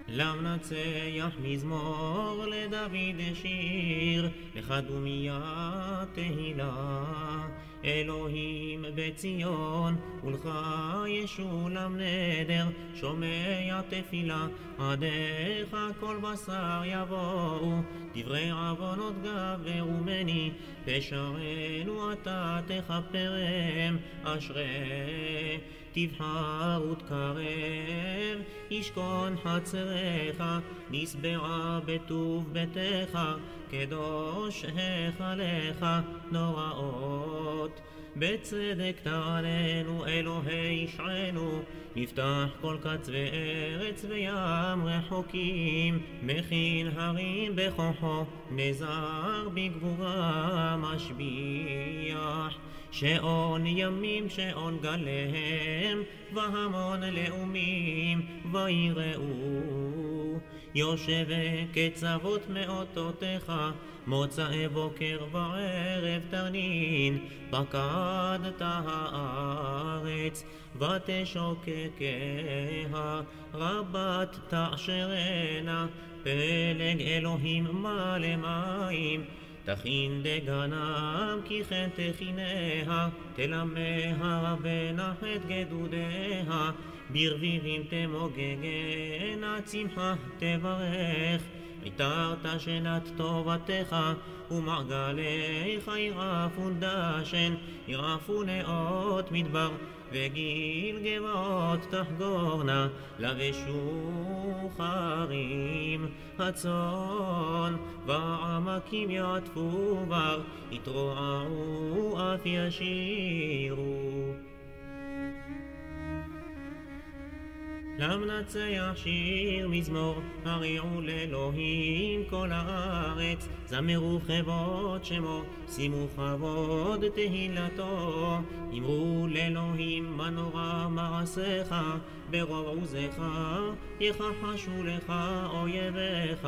למנצח מזמור לדוד שיר, לך דומיה תהילה. אלוהים בציון ולך ישולם נדר, שומע תפילה עדיך כל בשר יבואו. דברי עוונות גברו מני, פשענו אתה תכפרם. אשרי תבחר ותקרב, ישכון חצריך, נשבעה בטוב ביתך, קדוש היכלך נוראות. בצדק תעננו אלוהי ישענו, נפתח כל קצווי ארץ וים רחוקים. מכין הרים בכוחו, נזר בגבורה משביח. שעון ימים שעון גליהם, והמון לאומים ויראו. יושב כצוות מאותותיך, מוצאי בוקר וערב תרנין. פקדת הארץ ותשוקקיה, רבת תעשרנה. פלג אלוהים מלא מים, תכין דגנם כי כן תכיניה. תלמיה בנחת גדודיה, ברביבים תמוגגנה, צמחה תברך. עיטרת שנת טובתך, ומעגליך ירעפון דשן. ירעפו נאות מדבר וגיל גבעות תחגורנה. לבשו חרים הצאן, ועמקים יעטפו בר, יתרועעו אף ישירו. למנצח שיר מזמור, הריעו לאלוהים כל הארץ. זמרו חבות שמו, שימו כבוד תהילתו. אמרו לאלוהים מה נורא מעשיך, ברוב עוזך יכחשו לך אויביך.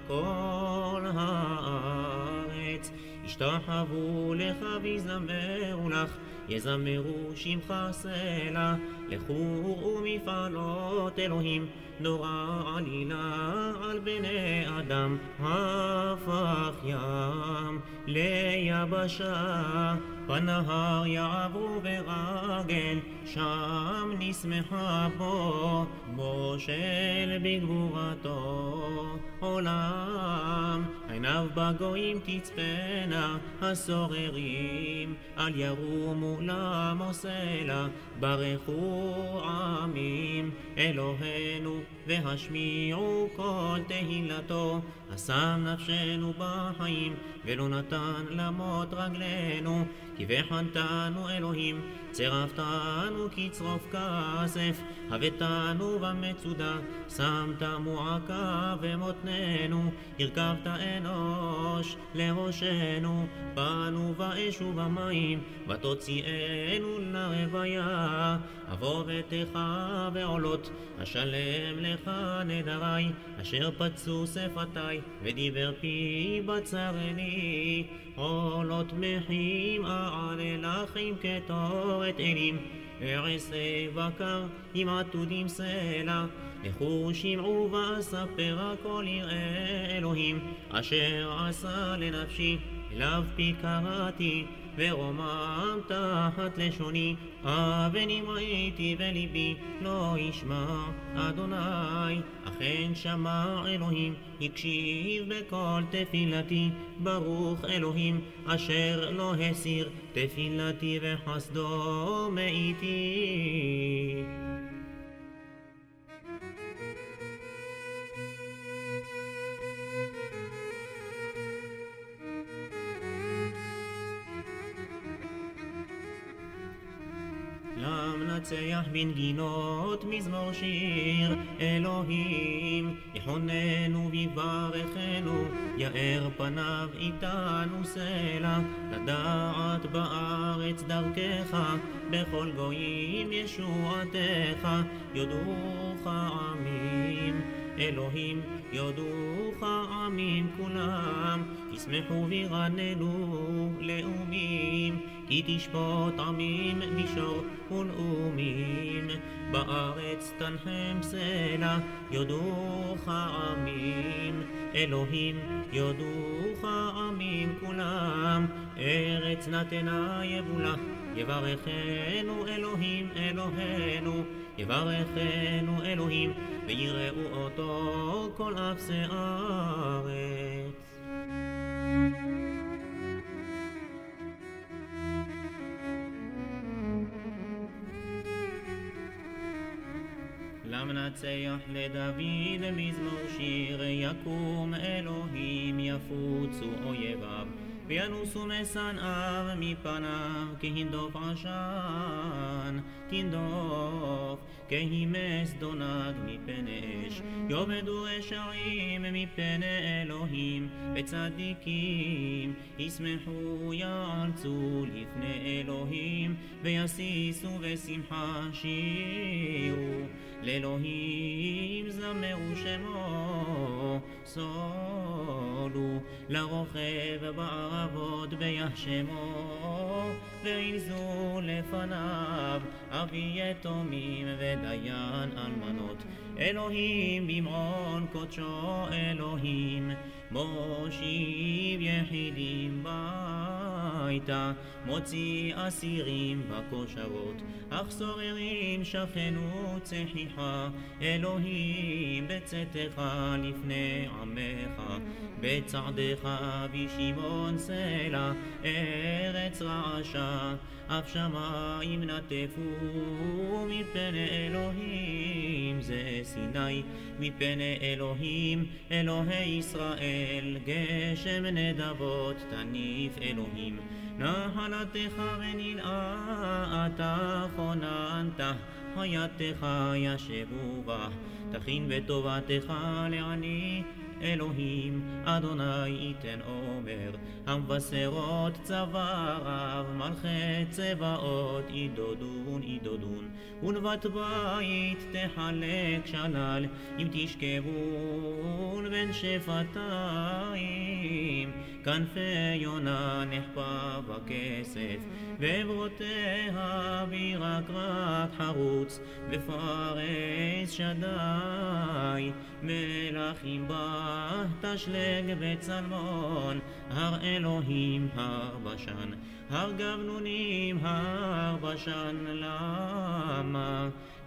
כל הארץ ישתחוו לך ויזמרו לך, יזמרו שמך סלע. לכו ומפעלות אלוהים, נורא עלילה על בני אדם. הפך ים ליבשה, בנהר יעברו ברגל, שם נשמחה בו. מושל בגבורתו עולם, עיניו בגויים תצפנה. הסוררים אל ירומו למוסלה, ברכו עמים אלוהינו והשמיעו כל תהילתו. השם נפשנו בחיים ולא נתן למות רגלינו. כי בחנתנו אלוהים, צירפתנו כצרוף כסף. הבאתנו במצודה, שמת מועקה במותננו. הרכבת אנוש לראשנו, בנו באש ובמים, ותוציאנו לרוויה. אבוא ביתך בעולות, אשלם לך נדרי, אשר פצו שפתי ודיבר פי בצרני. עולות מחים אעלה לכם כתורת אלים, אעשה בקר עם עתודים סלע. לכו שמעו ואספר הכל יראה אלוהים, אשר עשה לנפשי אליו פי קראתי. ורומם תחת לשוני, אבנים ראיתי וליבי לא ישמע אדוני. אכן שמע אלוהים, הקשיב בכל תפילתי. ברוך אלוהים אשר לא הסיר תפילתי, וחסדו מאיתי. למנצח בנגינות מזמור שיר, אלוהים יחוננו ויברכנו. יאר פניו איתנו סלע, לדעת בארץ דרכך. בכל גויים ישועתך, יודעוך עמים. אלוהים יודוך עמים כולם, ישמחו וירננו לאומים, כי תשפוט עמים מישור ולאומים, בארץ תנחם סלע, יודוך עמים, אלוהים יודוך עמים כולם, ארץ נתנה יבולה, יברכנו אלוהים אלוהינו, יברכנו אלוהים, ויראו אותו כל אפסי הארץ. למנצח לדוד מזמור שיר, יקום אלוהים יפוצו אויביו, וינוסו משנאיו מפניו, כהנדוף עשן תנדוף, כהימס דונג מפני אש, יאבדו רשעים מפני אלוהים, וצדיקים ישמחו יעלצו לפני אלוהים, וישישו בשמחה שירו, לאלוהים זמרו שמו, סולו לרוכב בערבות ביחשמו, ועזו לפניו אבי יתומים ודיין אלמנות, אלוהים במעון קודשו אלוהים, מושיב יחידים ביתה, מוציא אסירים בכושרות, אך סוררים שכנו צחיחה, אלוהים בצאתך לפני עמך, בצעדך בשמעון סלע, ארץ רעשה, אף שמיים נטפו מפני אלוהים, זה סיני מפני אלוהים, אלוהי ישראל, גשם נדבות תניף אלוהים, נחלתך ונלאתה חוננת, חייתך ישבו בה, תכין בטובתך לעני, אלוהים אדוני ייתן אומר, המבשרות צוואריו, מלכי צבאות ידודון ידודון, ונבת בית תחלק שלל, אם תשכבון בין שפתיים, כנפי יונה נחפה בכסף, ועברותיה בירקרק חרוץ, בפרס שדי, מלכים בה תשלג בצלמון, הר אלוהים הר בשן, הר גבנונים הר בשן, למה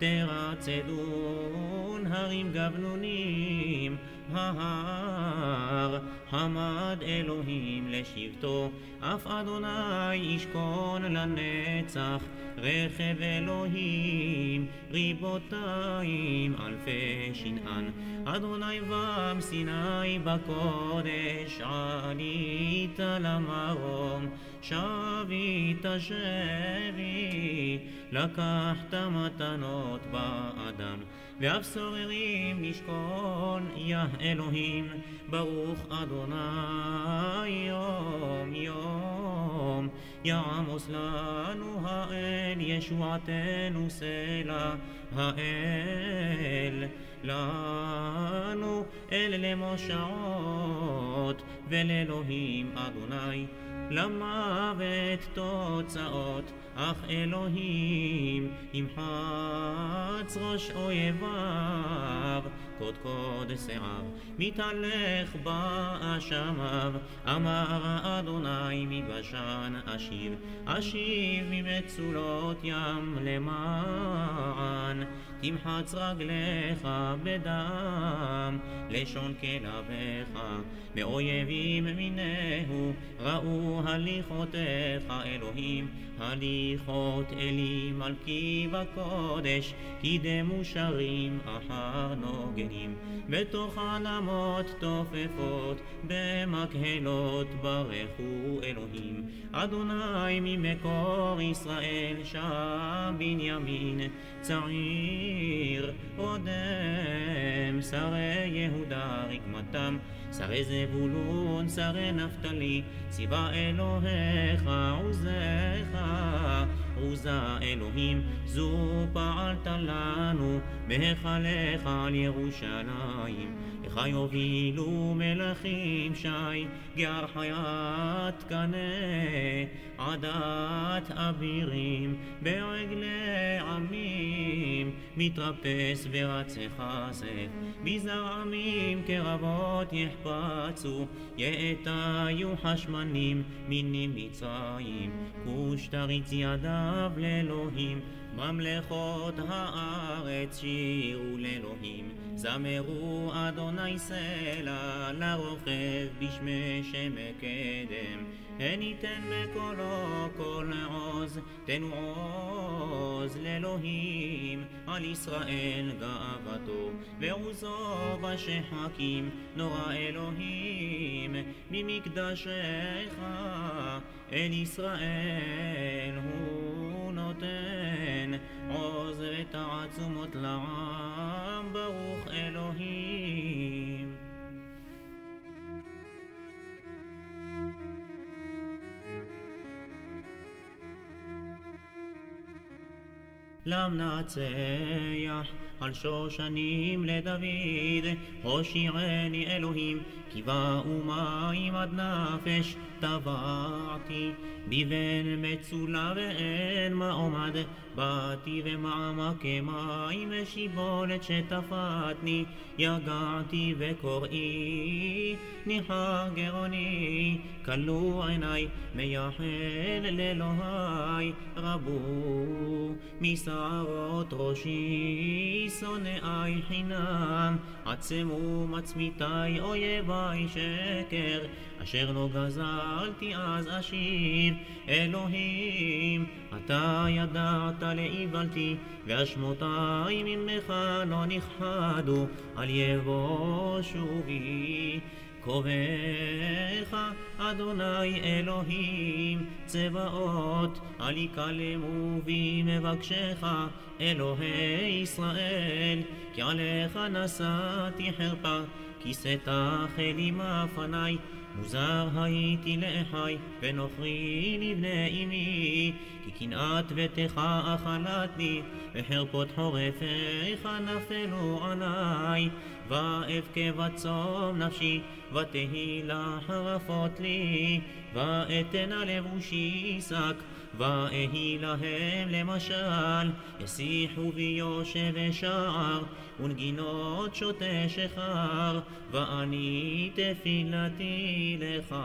תרצדון הרים גבנונים, ההר חמד אלוהים לשבטו, אף אדוני ישכון לנצח, רכב אלוהים ריבותיים אלפי שנען, אדוני בם סיני בקודש, עלית למרום, שבית שבי, לקחת מתנות באדם, ואף סוררים נשכון, יא אלוהים, ברוך אדוני יום יום, יעמוס לנו האל ישועתנו סלע, האל לנו אל למושעות, ולאלוהים אדוני למוות תוצאות, אך אלוהים ימחץ ראש אויביו, קודקוד שיער מתהלך באשמיו, אמר אדוני מבשן אשיב, אשיב ממצולות ים למען, תמחץ רגליך בדם, לשון כלבך, מאויבים מינהו, ראו הליכותיך אלוהים, הליכות אלי מלכי בקודש, קידמו שרים אחר נוגנים, בתוך עלמות תופפות, במקהלות ברכו אלוהים, אדוני ממקור ישראל, שם בנימין צעיר אודם, שרי יהודה רקמתם, שרי זבולון, שרי נפתלי, ציווה אלוהיך עוזך, עוזה אלוהים, זו פעלת לנו, בהיכלך על ירושלים. לך יובילו מלכים שי, גר חיית קנה, עדת אבירים, בעגלי עמים, מתרפס ורצך סף, בזר עמים כרבות יחפצו, יאטיו חשמנים מיני מצרים, כוש תריץ ידיו לאלוהים, ממלכות הארץ שירו לאלוהים, זמרו אדוני סלע לרוכב בשמי שמקדם, הניתן בקולו כל עוז, תנו עוז לאלוהים, על ישראל גאוותו, ועוזו בשחקים, נורא אלוהים, ממקדשך, אל ישראל הוא נותן, עוז ותעצומות לעם, ברוך אלוהים. למנצח על שושנים לדוד, הושיעני אלוהים, כי באו מים עד נפש, טבעתי בבן מצולה ואין מעמד, באתי ומעמק מים ושיבולת שטפתני, יגעתי וקוראי, ניחר גרוני, כלו עיניי, מייחל לאלוהי, רבו משערות ראשי, שונאי חינם, עצמו מצמיתי אויבי שקר, אשר לא גזלתי אז אשיב, אלוהים, אתה ידעת לאיוולתי, ואשמותי ממך לא נכחדו, על יבושו בי. קובעך אדוני אלוהים צבאות, אל יקלמו בי מבקשך אלוהי ישראל, כי עליך נשאתי חרפה, כיסאת חלימה פניי, מוזר הייתי לאחי ונוכרי לבני אמי, כי קנאת ביתך אכלתני, וחרפות חורפיך נפלו עלי, ואבכה וצום נפשי, ותהילה חרפות לי, ואתנה לבושי שק, ואהי להם למשל, ישיחו בי יושב ושער, ונגינות שוטה שחר, ואני תפילתי לך.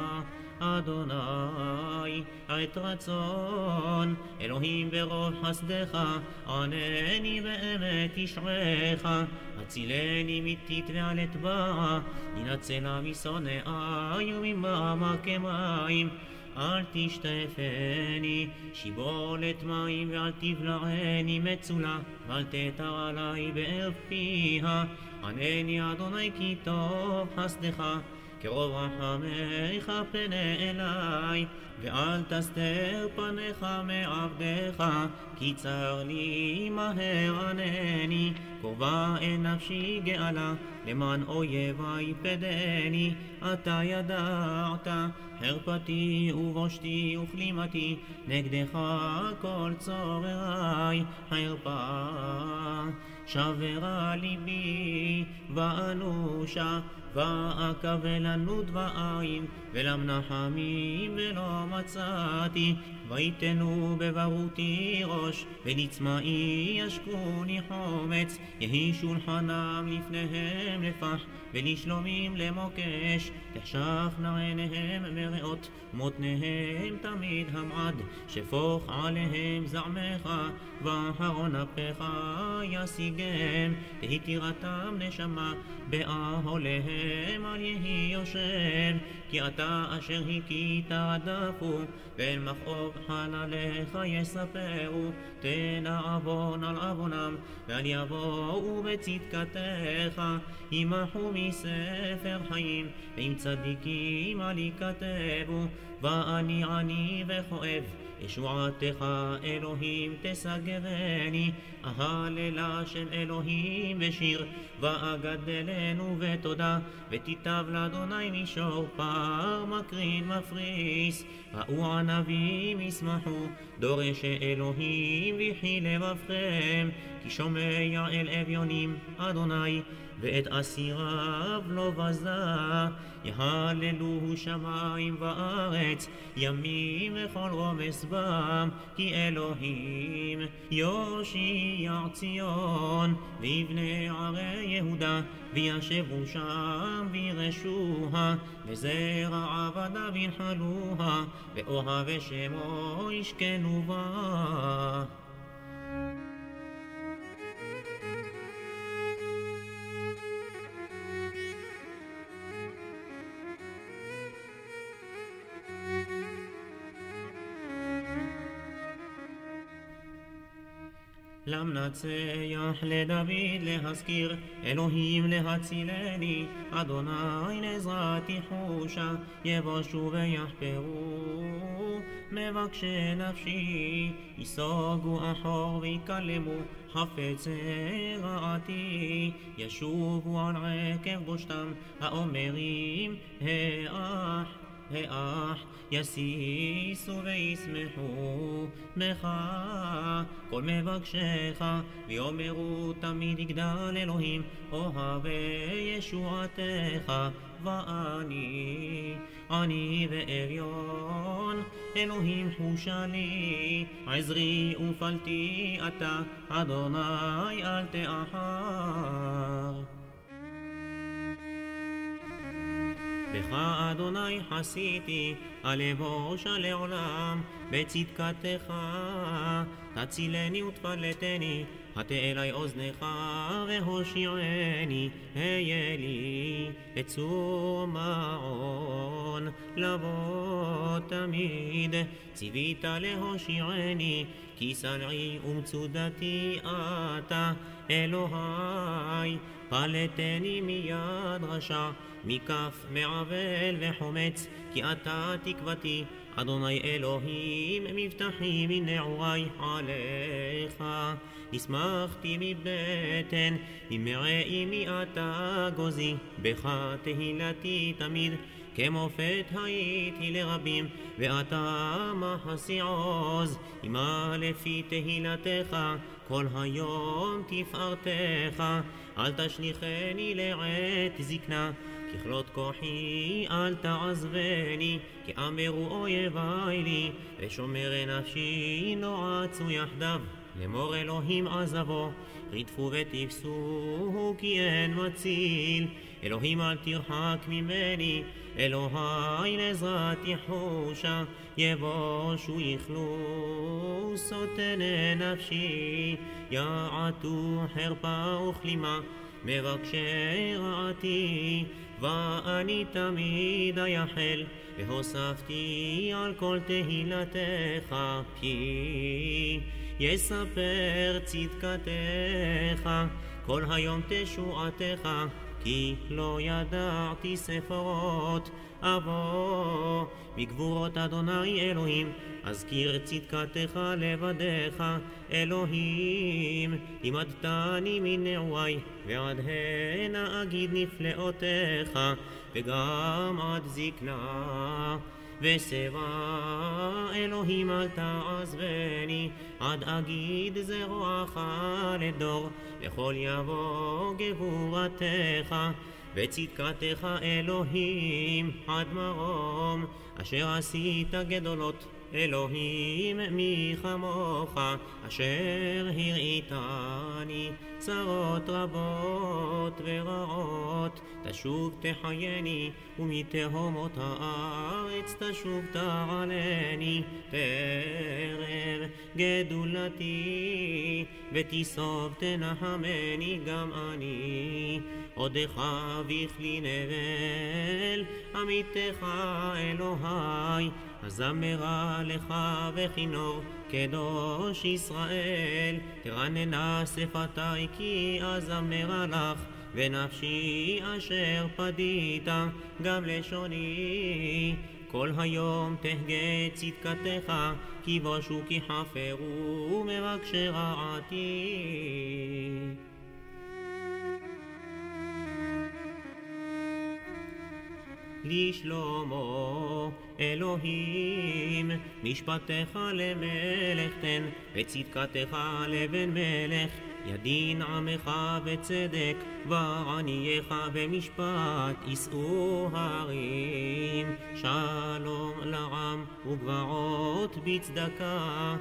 אדוני, עת רצון, אלוהים ברוב חסדך, ענני באמת ישעך, הצילני מתית ועלת באה, ינצלה משונאי וממעמקי מים, אל תשטפני שיבולת מים ואל תבלעני מצולה, ואל תתר עלי בערב פיה, ענני אדוני כי טוב חסדך, קרוב רחמך פנה אלי, ואל תסתר פניך מעבדך, כי צר לי מהר ענני, קרובה אל נפשי גאלה, למען אויבי פדני, אתה ידעת חרפתי ובושתי וכלימתי, נגדך כל צוררי חרפה. שברה ליבי ואנושה, ואקבל לנות בעין, ולמנחמים ולא מצאתי, ויתנו בברותי ראש, ולצמאי ישכוני חומץ, יהי שולחנם לפניהם לפח, ולשלומים למוקש, תחשכנה עיניהם מרעות, מותניהם תמיד המעד, שפוך עליהם זעמך, ואחרון אפיך ישיגם, תהי תירתם נשמה, באהליהם אל יהי יושב, כי אתה אשר הכית עדפו, ואל מכאוב חלליך יספרו, תן עוון על עוונם, ואל יבואו בצדקתך, ימחו מספר חיים, ועם צדיקים אל יכתבו, ואני עני וכואב, ישועתך אלוהים תסגרני, אהללה שם אלוהים בשיר, ואגדלנו בתודה, ותיטב לאדוני משופר, מקרין מפריס, ראו ענבים ישמחו, דורש אלוהים ויחי לבבכם, כי שומע אל אביונים אדוני, ואת אסיריו לא בזה, יהללוהו שמיים וארץ, ימים וכל רומס בם, כי אלוהים יושיע ציון, ויבנה ערי יהודה, וישבו שם וירשוה, וזרע עבדיו ינחלוה, ואוהבי שמו ישכנו בה. למנצח לדוד להזכיר, אלוהים להצילני, אדוני לעזרתי חושה, יבושו ויחפרו, מבקשי נפשי, יסוגו אחור ויקלמו, חפצי רעתי, ישובו על עקב בושתם, האומרים האח, יסיסו וישמחו בך כל מבקשך, ויאמרו תמיד יגדל אלוהים אוהבי ישועתך, ואני ואביון אלוהים חושה לי, עזרי ופלתי אתה אדוני אל תאחר. בך אדוני חסיתי, אלבושה לעולם, בצדקתך תצילני ותפלטני, הטה אלי אוזנך והושיעני, היה לי עצור מעון לבוא תמיד, ציווית להושיעני, כי סלעי ומצודתי אתה אלוהי, פלטני מיד רשע, מכף מעוול וחומץ, כי אתה תקוותי, אדוני אלוהים, מבטחי מנעורי עליך. נשמחתי מבטן, ממעי מי אתה גוזי, בך תהילתי תמיד, כמופת הייתי לרבים, ואתה מחסי עוז, עמה לפי תהילתך, כל היום תפארתך, אל תשליכני לעת זקנה, ככלות כוחי אל תעזבני, כי אמרו אויבי לי, ושומרי נפשי לא עצו יחדיו. לאמור אלוהים עזבו, רדפו ותפסוהו, כי אין מציל. אלוהים אל תרחק ממני, אלוהי לעזרתי חושה, יבושו יכלו סוטני נפשי, יעטו חרפה וכלימה, מבקשי רעתי, ואני תמיד אייחל, והוספתי על כל תהילתך פי, יספר צדקתך, כל היום תשועתך, כי לא ידעתי ספרות, אבוא מגבורות אדוני אלוהים, אזכיר צדקתך לבדך, אלוהים, לימדתני מנעורי, ועד הנה אגיד נפלאותיך, וגם עד זקנה. ושיבה אלוהים אל תעזבני, עד אגיד זרועך לדור, לכל יבוא גבורתך, וצדקתך אלוהים עד מרום, אשר עשית גדולות אלוהים מי כמוך, אשר הראיתני צרות רבות ורעות, תשוב תחייני, ומתהומות הארץ תשוב תעלני, תערב גדולתי, ותיסוב תנחמני גם אני, עודך בכלי נבל, עמיתך אלוהי, הזמרה לך וכינור, קדוש ישראל, תרננה שפתי כי הזמרה לך, ונפשי אשר פדית, גם לשוני כל היום תהגה צדקתך, כי בושו כי חפרו מבקשי רעתי. לשלמה אלוהים, משפטך למלך תן, וצדקתך לבן מלך. ידין עמך בצדק, וענייך במשפט, יישאו הרים. שלום לעם וגברות בצדקה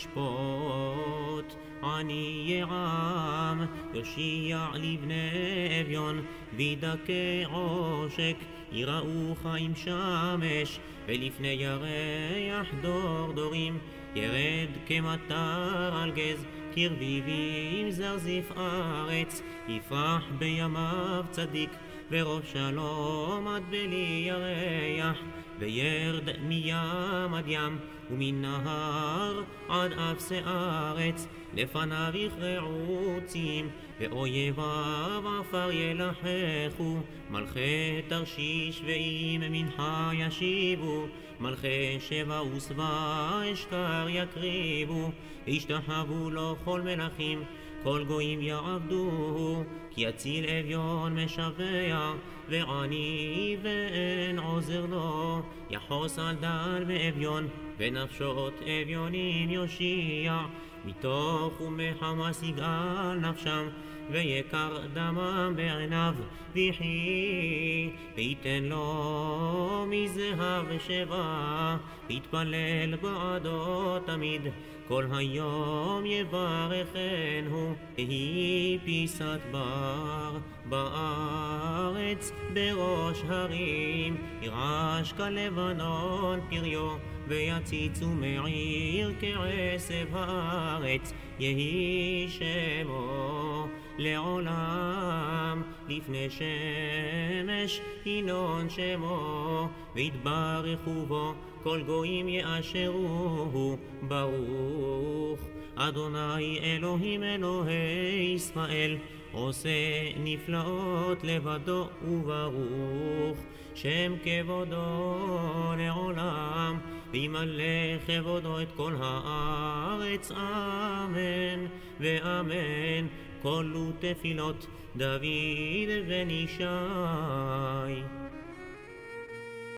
ישפוט. עניי עם יושיע לבני אביון, וידכא עושק. יראוך עם שמש, ולפני ירח דור דורים. ירד כמטר על גז, כרביבים זרזיף ארץ. יפרח בימיו צדיק, ורוב שלום עד בלי ירח. וירד מים עד ים, ומן נהר עד אפסי ארץ. לפניו יכרעו צים, ואויביו עפר ילחכו. מלכי תרשיש ואם מנחה ישיבו, מלכי שבע ושבע אשכר יקריבו. ישתחוו לו כל מלכים, כל גויים יעבדוהו. כי יציל אביון משבע, ועני ואין עוזר לו. יחוס על דל ואביון, ונפשות אביונים יושיע. מתוך ומחמס יגאל נפשם, ויקר דמם בעיניו ויחי. ויתן לו מזהב ושבע, ויתפלל בעדו תמיד. כל היום יברכנו, והיא פיסת בר בארץ בראש הרים. ירש כלבנון פריו, ויציצו מעיר כעשב הארץ. יהי שמו לעולם, לפני שמש ינון שמו. ויתברכו בו כל גויים יאשרוהו. ברוך אדוני אלוהים אלוהי ישראל, עושה נפלאות לבדו. וברוך שם כבודו לעולם, וימלא כבודו את כל הארץ. אמן ואמן. כל תפילות דוד בן ישי.